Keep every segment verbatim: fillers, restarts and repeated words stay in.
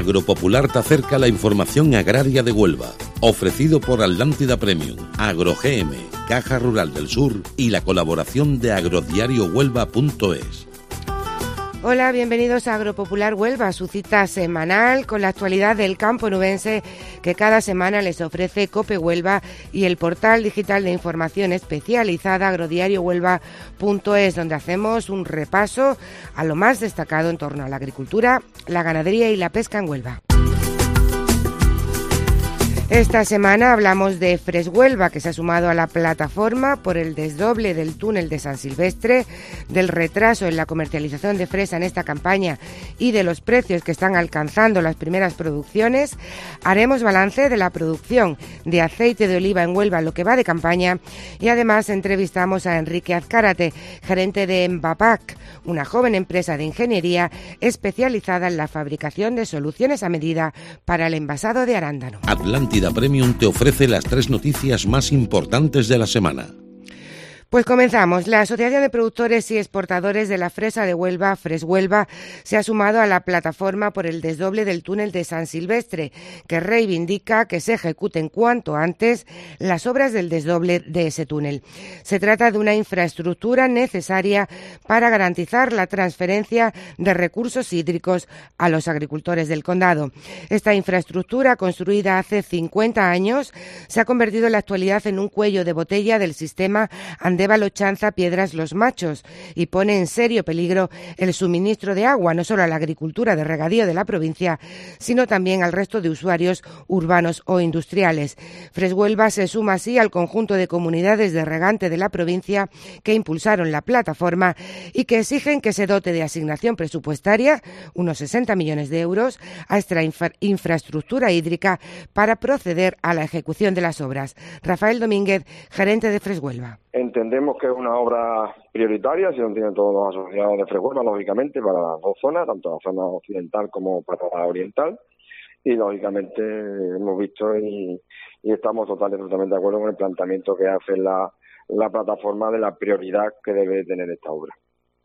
Agropopular te acerca la información agraria de Huelva. Ofrecido por Atlántida Premium, AgroGM, Caja Rural del Sur y la colaboración de agrodiario huelva punto es. Hola, bienvenidos a Agropopular Huelva, su cita semanal con la actualidad del campo nubense que cada semana les ofrece COPE Huelva y el portal digital de información especializada agrodiario huelva punto es, donde hacemos un repaso a lo más destacado en torno a la agricultura, la ganadería y la pesca en Huelva. Esta semana hablamos de Freshuelva, que se ha sumado a la plataforma por el desdoble del túnel de San Silvestre, del retraso en la comercialización de fresa en esta campaña y de los precios que están alcanzando las primeras producciones. Haremos balance de la producción de aceite de oliva en Huelva, lo que va de campaña, y además entrevistamos a Enrique Azcárate, gerente de Envapac, una joven empresa de ingeniería especializada en la fabricación de soluciones a medida para el envasado de arándano. Atlántida Premium te ofrece las tres noticias más importantes de la semana. Pues comenzamos. La Asociación de Productores y Exportadores de la Fresa de Huelva, Freshuelva, se ha sumado a la plataforma por el desdoble del túnel de San Silvestre, que reivindica que se ejecuten cuanto antes las obras del desdoble de ese túnel. Se trata de una infraestructura necesaria para garantizar la transferencia de recursos hídricos a los agricultores del condado. Esta infraestructura, construida hace cincuenta años, se ha convertido en la actualidad en un cuello de botella del sistema Andévalo Chanza Piedras Los Machos y pone en serio peligro el suministro de agua, no solo a la agricultura de regadío de la provincia, sino también al resto de usuarios urbanos o industriales. Freshuelva se suma así al conjunto de comunidades de regante de la provincia que impulsaron la plataforma y que exigen que se dote de asignación presupuestaria, unos sesenta millones de euros, a esta infra- infraestructura hídrica para proceder a la ejecución de las obras. Rafael Domínguez, gerente de Freshuelva. Entendemos que es una obra prioritaria, si lo tienen todos los asociados de Freshuelva, lógicamente, para las dos zonas, tanto la zona occidental como para la oriental, y lógicamente hemos visto y, y estamos totalmente, totalmente de acuerdo con el planteamiento que hace la, la plataforma de la prioridad que debe tener esta obra.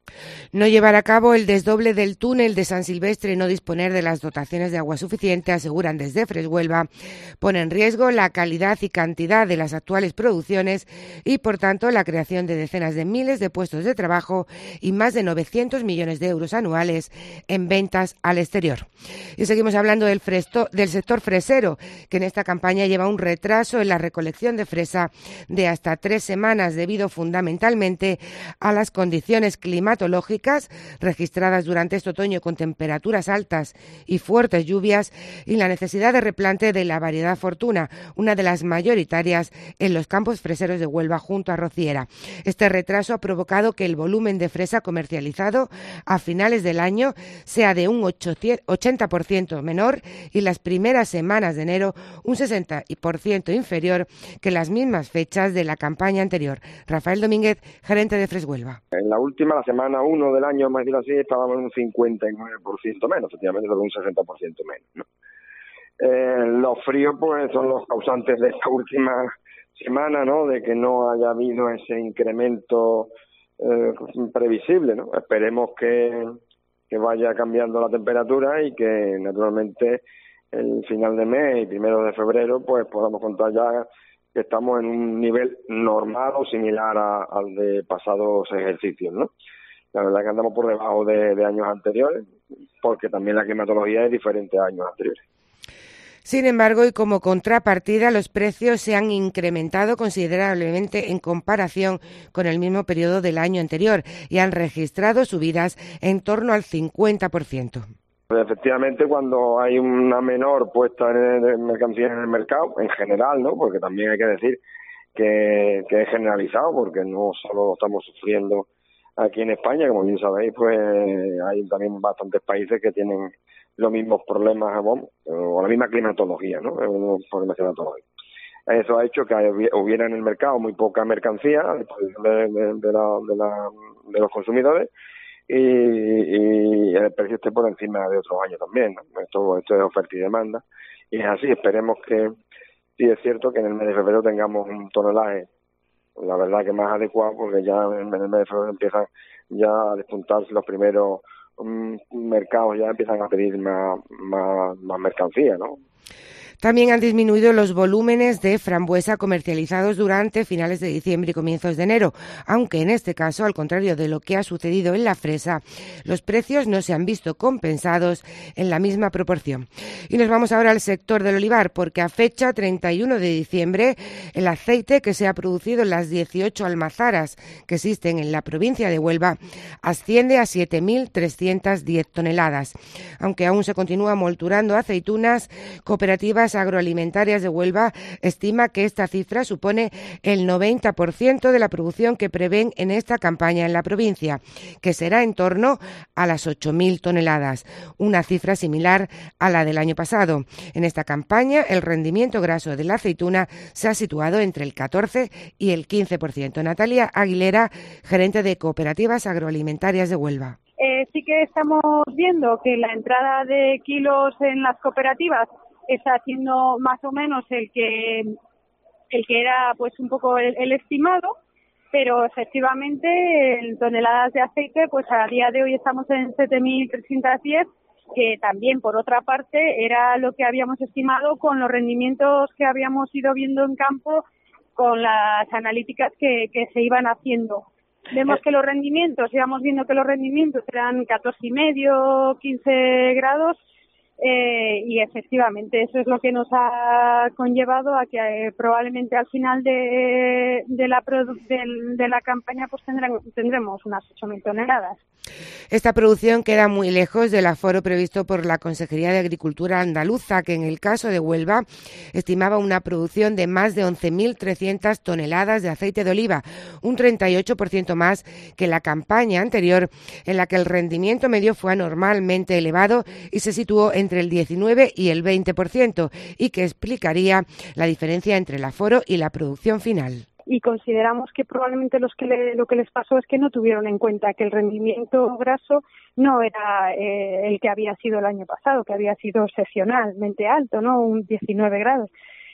No llevar a cabo el desdoble del túnel de San Silvestre y no disponer de las dotaciones de agua suficiente, aseguran desde Freshuelva, pone en riesgo la calidad y cantidad de las actuales producciones y, por tanto, la creación de decenas de miles de puestos de trabajo y más de novecientos millones de euros anuales en ventas al exterior. Y seguimos hablando del, fresto, del sector fresero, que en esta campaña lleva un retraso en la recolección de fresa de hasta tres semanas debido fundamentalmente a las condiciones climatológicas registradas durante este otoño con temperaturas altas y fuertes lluvias y la necesidad de replante de la variedad Fortuna, una de las mayoritarias en los campos freseros de Huelva junto a Rociera. Este retraso ha provocado que el volumen de fresa comercializado a finales del año sea de un ochenta por ciento menor y las primeras semanas de enero un sesenta por ciento inferior que las mismas fechas de la campaña anterior. Rafael Domínguez, gerente de Freshuelva. En la última, la semana uno del año, más decirlo así, estábamos en un cincuenta y nueve por ciento menos, efectivamente sobre un sesenta por ciento menos, ¿no? Eh, los fríos pues son los causantes de esta última semana, ¿no? De que no haya habido ese incremento eh, previsible, ¿no? Esperemos que, que vaya cambiando la temperatura y que naturalmente el final de mes y primero de febrero pues podamos contar ya que estamos en un nivel normal o similar a, al de pasados ejercicios, ¿no? La verdad que andamos por debajo de, de años anteriores, porque también la climatología es diferente a años anteriores. Sin embargo, y como contrapartida, los precios se han incrementado considerablemente en comparación con el mismo periodo del año anterior y han registrado subidas en torno al cincuenta por ciento. Efectivamente, cuando hay una menor puesta de mercancías en el mercado, en general, ¿no? Porque también hay que decir que, que es generalizado, porque no solo estamos sufriendo aquí en España, como bien sabéis, pues hay también bastantes países que tienen los mismos problemas, bueno, o la misma climatología, ¿no? Problemas climatológicos. Eso ha hecho que hubiera en el mercado muy poca mercancía a disposición de, de, de, la, de, la, de los consumidores y, y el precio esté por encima de otros años también, ¿no? Esto, esto es oferta y demanda. Y es así, esperemos que, sí es cierto que en el mes de febrero tengamos un tonelaje, la verdad que más adecuado, porque ya en el mes de febrero empiezan ya a despuntarse los primeros um, mercados ya empiezan a pedir más, más, más mercancía, ¿no? También han disminuido los volúmenes de frambuesa comercializados durante finales de diciembre y comienzos de enero, aunque en este caso, al contrario de lo que ha sucedido en la fresa, los precios no se han visto compensados en la misma proporción. Y nos vamos ahora al sector del olivar, porque a fecha treinta y uno de diciembre, el aceite que se ha producido en las dieciocho almazaras que existen en la provincia de Huelva asciende a siete mil trescientas diez toneladas. Aunque aún se continúa molturando aceitunas, Cooperativas Agroalimentarias de Huelva estima que esta cifra supone el noventa por ciento de la producción que prevén en esta campaña en la provincia, que será en torno a las ocho mil toneladas, una cifra similar a la del año pasado. En esta campaña, el rendimiento graso de la aceituna se ha situado entre el catorce y el quince por ciento. Natalia Aguilera, gerente de Cooperativas Agroalimentarias de Huelva. Eh, sí que estamos viendo que la entrada de kilos en las cooperativas está siendo más o menos el que el que era pues un poco el, el estimado, pero efectivamente en toneladas de aceite pues a día de hoy estamos en siete mil trescientas diez, que también por otra parte era lo que habíamos estimado con los rendimientos que habíamos ido viendo en campo con las analíticas que, que se iban haciendo. Vemos que los rendimientos, íbamos viendo que los rendimientos eran catorce y medio, quince grados. Eh, y efectivamente eso es lo que nos ha conllevado a que eh, probablemente al final de, de, la, produ- de, de la campaña pues tendremos, tendremos unas ocho mil toneladas. Esta producción queda muy lejos del aforo previsto por la Consejería de Agricultura andaluza, que en el caso de Huelva estimaba una producción de más de once mil trescientas toneladas de aceite de oliva, un treinta y ocho por ciento más que la campaña anterior, en la que el rendimiento medio fue anormalmente elevado y se situó entre el diecinueve y el veinte por ciento, y que explicaría la diferencia entre el aforo y la producción final. Y consideramos que probablemente los que le, lo que les pasó es que no tuvieron en cuenta que el rendimiento graso no era eh, el que había sido el año pasado, que había sido excepcionalmente alto, ¿no? Un diecinueve grados.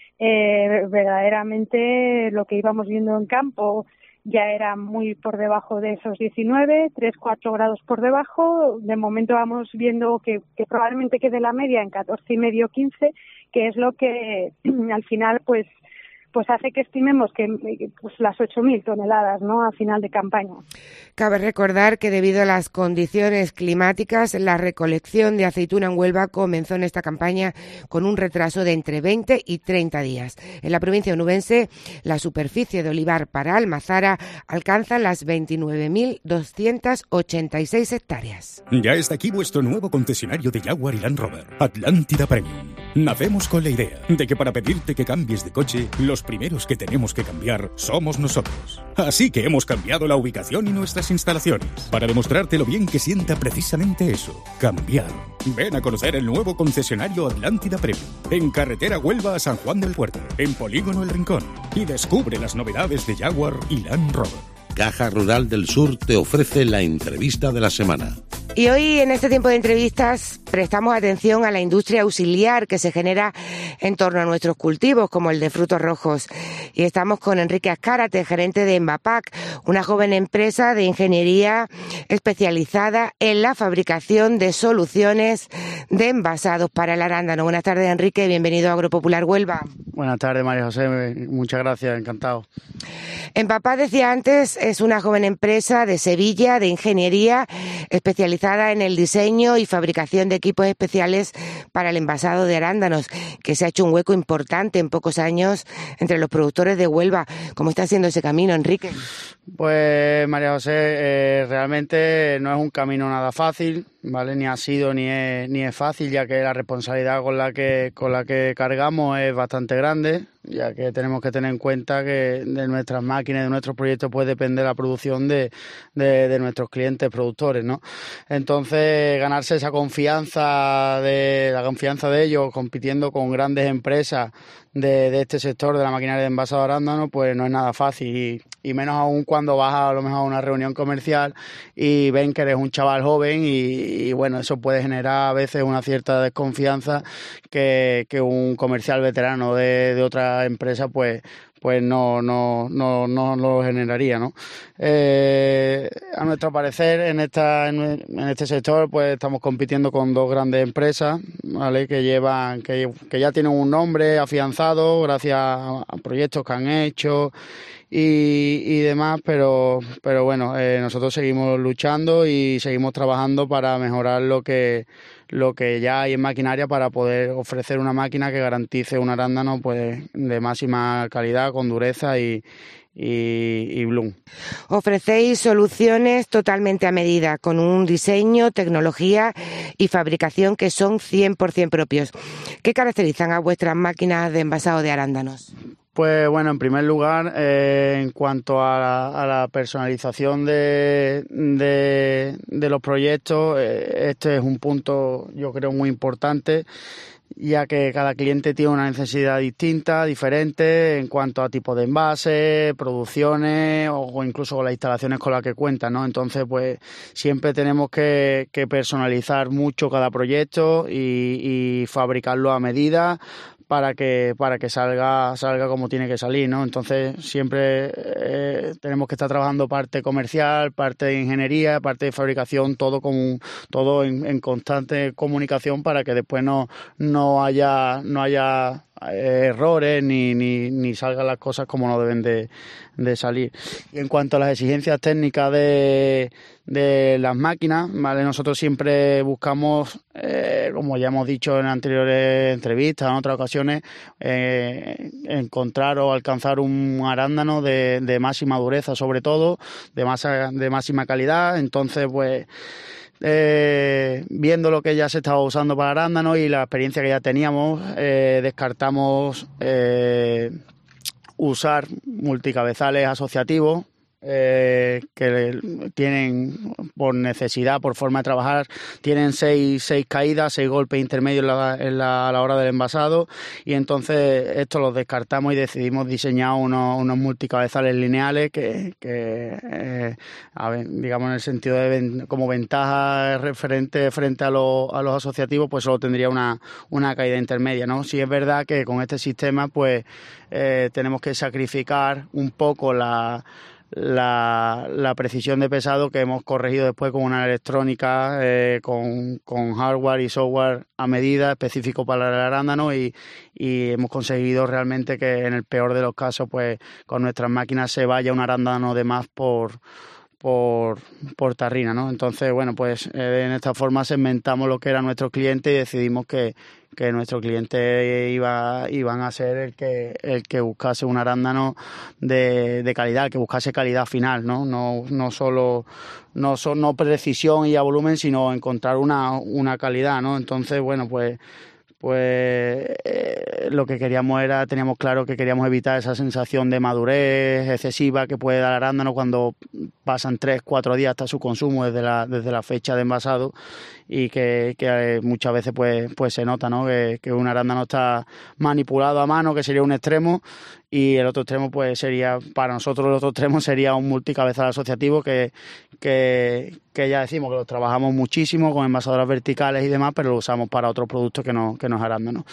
Eh, verdaderamente lo que íbamos viendo en campo ya era muy por debajo de esos diecinueve, tres, cuatro grados por debajo. De momento vamos viendo que, que probablemente quede la media en catorce y medio, quince, que es lo que al final pues pues hace que estimemos que pues las ocho mil toneladas, ¿no?, a final de campaña. Cabe recordar que debido a las condiciones climáticas, la recolección de aceituna en Huelva comenzó en esta campaña con un retraso de entre veinte y treinta días. En la provincia onubense, la superficie de olivar para Almazara alcanza las veintinueve mil doscientas ochenta y seis hectáreas. Ya está aquí vuestro nuevo concesionario de Jaguar y Land Rover, Atlántida Premium. Nacemos con la idea de que para pedirte que cambies de coche, los primeros que tenemos que cambiar somos nosotros. Así que hemos cambiado la ubicación y nuestras instalaciones para demostrarte lo bien que sienta precisamente eso, cambiar. Ven a conocer el nuevo concesionario Atlántida Premium, en carretera Huelva a San Juan del Puerto, en Polígono El Rincón, y descubre las novedades de Jaguar y Land Rover. Caja Rural del Sur te ofrece la entrevista de la semana. Y hoy, en este tiempo de entrevistas, prestamos atención a la industria auxiliar que se genera en torno a nuestros cultivos, como el de frutos rojos. Y estamos con Enrique Azcárate, gerente de Envapac, una joven empresa de ingeniería especializada en la fabricación de soluciones de envasados para el arándano. Buenas tardes, Enrique, bienvenido a Agropopular Huelva. Buenas tardes, María José, muchas gracias, encantado. Envapac, decía antes, es una joven empresa de Sevilla de ingeniería especializada en el diseño y fabricación de equipos especiales para el envasado de arándanos, que se ha hecho un hueco importante en pocos años entre los productores de Huelva. ¿Cómo está haciendo ese camino, Enrique? Pues, María José, eh, realmente no es un camino nada fácil, ¿vale? Ni ha sido ni es, ni es fácil, ya que la responsabilidad con la que, con la que cargamos es bastante grande, ya que tenemos que tener en cuenta que de nuestras máquinas y de nuestros proyectos puede depender la producción de, de, de nuestros clientes productores, ¿no? Entonces, ganarse esa confianza de la confianza de ellos compitiendo con grandes empresas de, de este sector de la maquinaria de envasado de arándano, pues no es nada fácil, y, y menos aún cuando vas a, a lo mejor a una reunión comercial y ven que eres un chaval joven, y, y bueno, eso puede generar a veces una cierta desconfianza que, que un comercial veterano de, de otra empresa pues pues no no no no lo generaría, ¿no? Eh, a nuestro parecer en esta en, en este sector pues estamos compitiendo con dos grandes empresas, ¿vale? Que llevan que, que ya tienen un nombre afianzado gracias a, a proyectos que han hecho y, y demás, pero pero bueno, eh, nosotros seguimos luchando y seguimos trabajando para mejorar lo que lo que ya hay en maquinaria para poder ofrecer una máquina que garantice un arándano pues de máxima calidad, con dureza y, y, y bloom. Ofrecéis soluciones totalmente a medida, con un diseño, tecnología y fabricación que son cien por ciento propios. ¿Qué caracterizan a vuestras máquinas de envasado de arándanos? Pues bueno, en primer lugar, eh, en cuanto a la, a la personalización de, de, de los proyectos, eh, este es un punto yo creo muy importante, ya que cada cliente tiene una necesidad distinta, diferente en cuanto a tipo de envase, producciones o, o incluso con las instalaciones con las que cuentan, ¿no? Entonces, pues siempre tenemos que, que personalizar mucho cada proyecto y, y fabricarlo a medida para que para que salga salga como tiene que salir, ¿no? Entonces siempre eh, tenemos que estar trabajando parte comercial, parte de ingeniería, parte de fabricación, todo con todo en, en constante comunicación para que después no no haya no haya eh, errores ni, ni ni salgan las cosas como no deben de, de salir. Y en cuanto a las exigencias técnicas de de las máquinas, ¿vale? Nosotros siempre buscamos, eh, como ya hemos dicho en anteriores entrevistas, en otras ocasiones, eh, encontrar o alcanzar un arándano de, de máxima dureza, sobre todo, de, masa, de máxima calidad. Entonces, pues, eh, viendo lo que ya se estaba usando para arándanos y la experiencia que ya teníamos, eh, descartamos eh, usar multicabezales asociativos, Eh, que tienen por necesidad, por forma de trabajar, tienen seis, seis caídas, seis golpes intermedios en la, en la, a la hora del envasado, y entonces esto los descartamos y decidimos diseñar unos, unos multicabezales lineales que, que eh, a ver, digamos en el sentido de ven, como ventaja referente frente a, lo, a los asociativos, pues solo tendría una, una caída intermedia, ¿no? Sí es verdad que con este sistema pues eh, tenemos que sacrificar un poco la La, la precisión de pesado, que hemos corregido después con una electrónica, eh, con, con hardware y software a medida, específico para el arándano, y, y hemos conseguido realmente que en el peor de los casos, pues con nuestras máquinas se vaya un arándano de más por por, por tarrina, ¿no? Entonces, bueno, pues eh, en esta forma segmentamos lo que era nuestro cliente y decidimos que, que nuestro cliente iba iban a ser el que el que buscase un arándano de, de calidad, el que buscase calidad final, ¿no? No, no solo no, so, no precisión y a volumen, sino encontrar una, una calidad, ¿no? Entonces, bueno, pues pues eh, lo que queríamos era, teníamos claro que queríamos evitar esa sensación de madurez excesiva que puede dar arándano cuando pasan tres, cuatro días hasta su consumo desde la, desde la fecha de envasado, y que, que muchas veces pues, pues se nota, ¿no? Que, que un arándano está manipulado a mano, que sería un extremo, y el otro extremo pues sería, para nosotros el otro extremo sería un multicabezal asociativo que, que, que ya decimos que lo trabajamos muchísimo con envasadoras verticales y demás, pero lo usamos para otros productos que no, que no es arándano.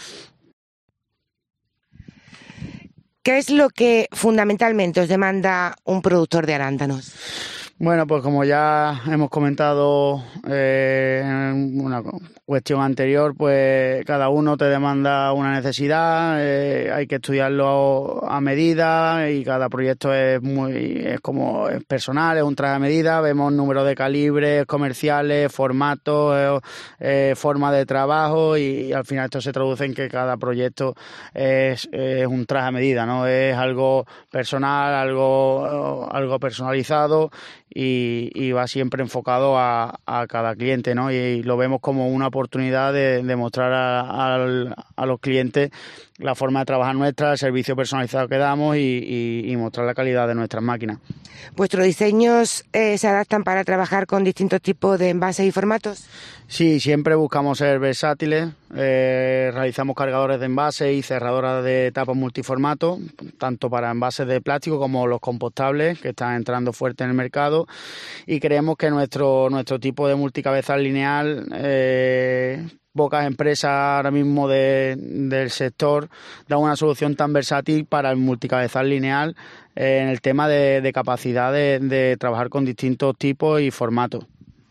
¿Qué es lo que fundamentalmente os demanda un productor de arándanos? Bueno, pues como ya hemos comentado eh, en una cuestión anterior, pues cada uno te demanda una necesidad, eh, hay que estudiarlo a medida, y cada proyecto es muy es como es personal, es un traje a medida. Vemos número de calibres comerciales, formatos, eh, forma de trabajo, y, y al final esto se traduce en que cada proyecto es, es un traje a medida, ¿no? Es algo personal, algo algo personalizado, Y, y va siempre enfocado a, a cada cliente, ¿no? Y, y lo vemos como una oportunidad de, de mostrar a, a, a los clientes la forma de trabajar nuestra, el servicio personalizado que damos, y, y, y mostrar la calidad de nuestras máquinas. ¿Vuestros diseños eh, se adaptan para trabajar con distintos tipos de envases y formatos? Sí, siempre buscamos ser versátiles. Eh, realizamos cargadores de envase y cerradoras de tapas multiformato, tanto para envases de plástico como los compostables, que están entrando fuerte en el mercado, y creemos que nuestro nuestro tipo de multicabezal lineal eh, pocas empresas ahora mismo de, del sector dan una solución tan versátil para el multicabezal lineal eh, en el tema de, de capacidad de, de trabajar con distintos tipos y formatos.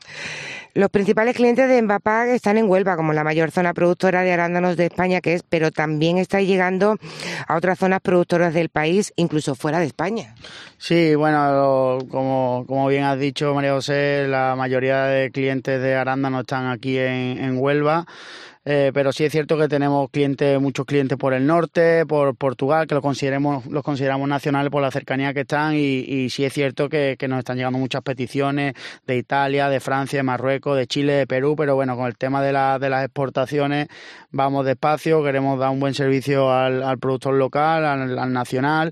Los principales clientes de Envapac están en Huelva, como la mayor zona productora de arándanos de España que es, pero también está llegando a otras zonas productoras del país, incluso fuera de España. Sí, bueno, lo, como, como bien has dicho, María José, la mayoría de clientes de arándanos están aquí en, en Huelva. Eh, pero sí es cierto que tenemos clientes, muchos clientes por el norte, por Portugal, que los consideremos, los consideramos nacionales por la cercanía que están, y, y sí es cierto que, que nos están llegando muchas peticiones de Italia, de Francia, de Marruecos, de Chile, de Perú, pero bueno, con el tema de, la, de las exportaciones vamos despacio, queremos dar un buen servicio al, al productor local, al, al nacional,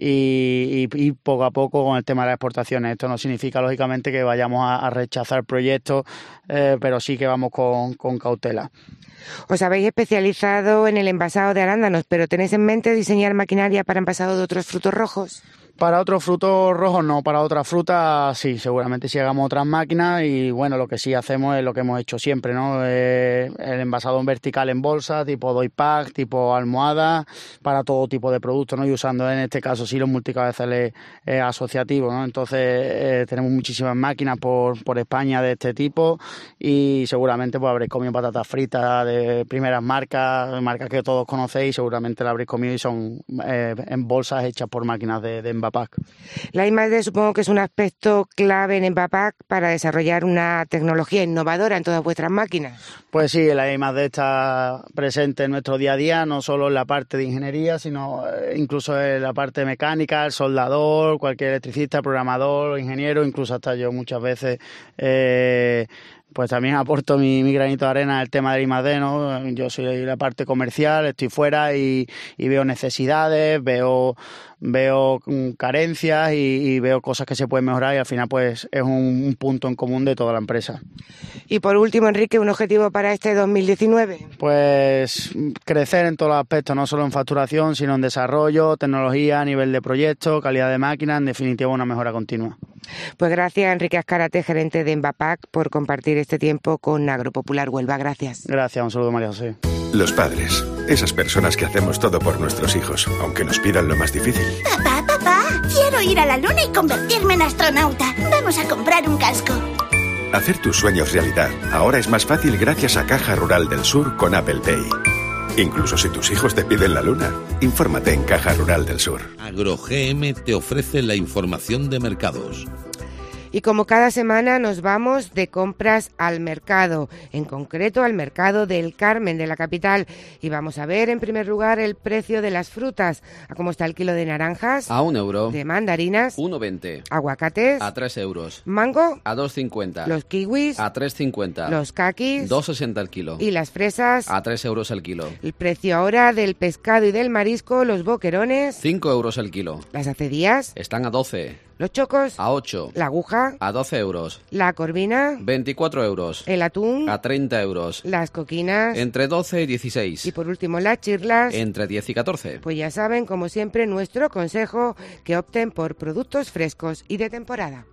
y, y, y poco a poco con el tema de las exportaciones. Esto no significa, lógicamente, que vayamos a, a rechazar proyectos, eh, pero sí que vamos con, con cautela. Os habéis especializado en el envasado de arándanos, pero ¿tenéis en mente diseñar maquinaria para envasado de otros frutos rojos? Para otros frutos rojos no, para otras frutas sí, seguramente sí hagamos otras máquinas, y bueno, lo que sí hacemos es lo que hemos hecho siempre, ¿no? Eh, el envasado en vertical en bolsa, tipo doy pack, tipo almohada, para todo tipo de productos, ¿no? Y usando en este caso sí los multicabezales eh, asociativos, ¿no? Entonces eh, tenemos muchísimas máquinas por, por España de este tipo, y seguramente pues habréis comido patatas fritas de primeras marcas, marcas que todos conocéis, seguramente la habréis comido, y son eh, en bolsas hechas por máquinas de, de envasado. La I más D supongo que es un aspecto clave en Envapac para desarrollar una tecnología innovadora en todas vuestras máquinas. Pues sí, la I más D está presente en nuestro día a día, no solo en la parte de ingeniería, sino incluso en la parte mecánica, el soldador, cualquier electricista, programador, ingeniero, incluso hasta yo muchas veces eh, pues también aporto mi, mi granito de arena al tema del I más D, ¿no? Yo soy la parte comercial, estoy fuera y, y veo necesidades, veo veo carencias y, y veo cosas que se pueden mejorar, y al final pues es un, un punto en común de toda la empresa. Y por último, Enrique, ¿un objetivo para este dos mil diecinueve? Pues crecer en todos los aspectos, no solo en facturación, sino en desarrollo, tecnología, a nivel de proyectos, calidad de máquina, en definitiva una mejora continua. Pues gracias, Enrique Azcárate, gerente de Envapac, por compartir este tiempo con Agropopular Huelva. Gracias. Gracias, un saludo, María José. Los padres, esas personas que hacemos todo por nuestros hijos, aunque nos pidan lo más difícil. Papá, papá, quiero ir a la luna y convertirme en astronauta. Vamos a comprar un casco. Hacer tus sueños realidad ahora es más fácil gracias a Caja Rural del Sur con Apple Pay. Incluso si tus hijos te piden la luna, infórmate en Caja Rural del Sur. AgroGM te ofrece la información de mercados. Y como cada semana nos vamos de compras al mercado, en concreto al mercado del Carmen de la capital, y vamos a ver en primer lugar el precio de las frutas, a cómo está el kilo de naranjas, a un euro, de mandarinas, uno veinte, aguacates, a tres euros, mango, a dos cincuenta, los kiwis, a tres cincuenta, los kakis, dos sesenta el kilo, y las fresas, a tres euros el kilo. El precio ahora del pescado y del marisco, los boquerones, cinco euros el kilo. Las acedías están a doce. Los chocos, a ocho. La aguja, a doce euros. La corvina, veinticuatro euros. El atún, a treinta euros. Las coquinas, entre doce y dieciséis. Y por último las chirlas, entre diez y catorce. Pues ya saben, como siempre, nuestro consejo, que opten por productos frescos y de temporada.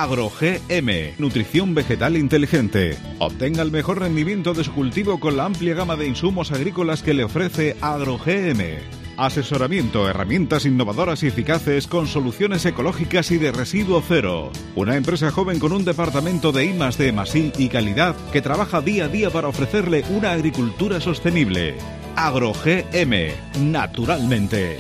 AgroGM, nutrición vegetal inteligente. Obtenga el mejor rendimiento de su cultivo con la amplia gama de insumos agrícolas que le ofrece AgroGM. Asesoramiento, herramientas innovadoras y eficaces con soluciones ecológicas y de residuo cero. Una empresa joven con un departamento de I más D más I y calidad que trabaja día a día para ofrecerle una agricultura sostenible. AgroGM, naturalmente.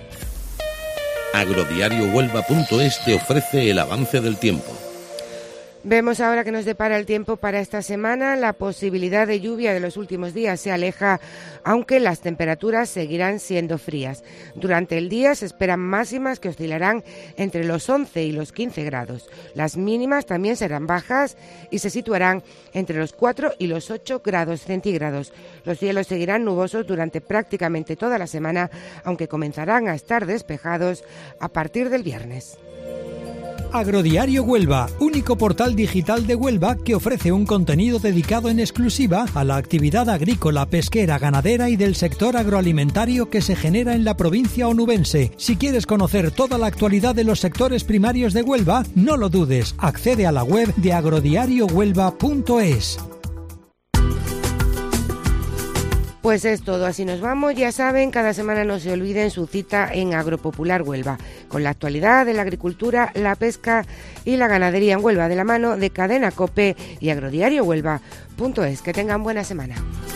Agrodiario Huelva punto es te ofrece el avance del tiempo. Vemos ahora que nos depara el tiempo para esta semana. La posibilidad de lluvia de los últimos días se aleja, aunque las temperaturas seguirán siendo frías. Durante el día se esperan máximas que oscilarán entre los once y los quince grados. Las mínimas también serán bajas y se situarán entre los cuatro y los ocho grados centígrados. Los cielos seguirán nubosos durante prácticamente toda la semana, aunque comenzarán a estar despejados a partir del viernes. Agrodiario Huelva, único portal digital de Huelva que ofrece un contenido dedicado en exclusiva a la actividad agrícola, pesquera, ganadera y del sector agroalimentario que se genera en la provincia onubense. Si quieres conocer toda la actualidad de los sectores primarios de Huelva, no lo dudes, accede a la web de agrodiario huelva punto es. Pues es todo, así nos vamos. Ya saben, cada semana no se olviden su cita en Agropopular Huelva, con la actualidad de la agricultura, la pesca y la ganadería en Huelva, de la mano de Cadena COPE y agrodiario huelva punto es. Que tengan buena semana.